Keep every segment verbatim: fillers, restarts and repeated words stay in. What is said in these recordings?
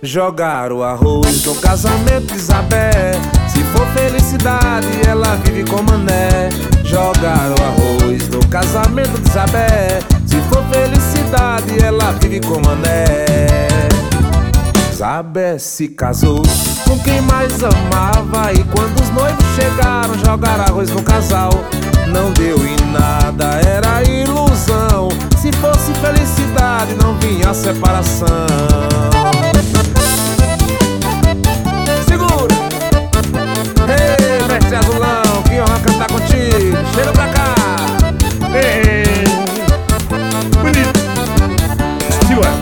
Jogar o arroz no casamento de Isabé. Se for felicidade, ela vive com mané. Jogar o arroz no casamento de Isabé. Se for felicidade, ela vive com mané. Isabé se casou com quem mais amava, e quando os noivos chegaram, jogar arroz no casal. Não deu em nada, era ilusão. Se fosse felicidade, não vinha a separação. Segura! Ei, mestre Azulão, que honra cantar contigo. Chega pra cá! Ei, bonito. Segura.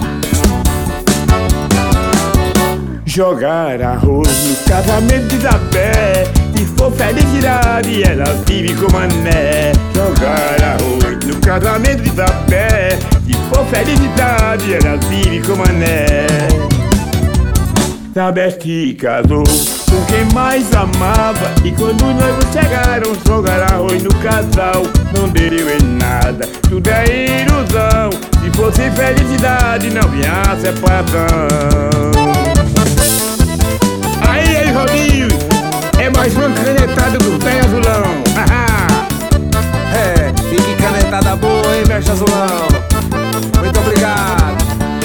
Jogar arroz no casamento de Isabé. Se for felicidade, ela vive com mané. Jogar arroz no casamento de Isabé. Se for felicidade, ela vive com mané. Isabé se casou com quem mais amava, e quando os noivos chegaram, jogar arroz no casal. Não deu em nada, tudo é ilusão. Se fosse felicidade, não vinha a separação. Aí, aí, Rodinho, é mais uma canetada do pé Azulão. É, e que canetada boa, hein, mestre Azulão? Muito obrigado.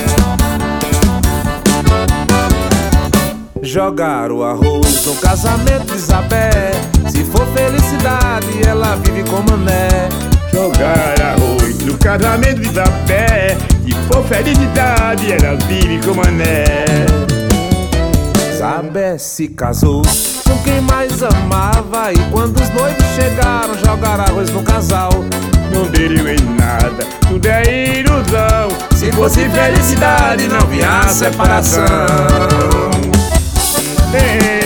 Jogar o arroz no casamento de Isabé. Se for felicidade, ela vive com mané. Jogar arroz no casamento de Isabé. Se for felicidade, ela vive com mané. Isabé se casou com quem mais amava, e quando os noivos chegaram, jogar arroz no casal. Não deu em nada, tudo é ilusão. Se fosse felicidade, não vinha a separação. Ei,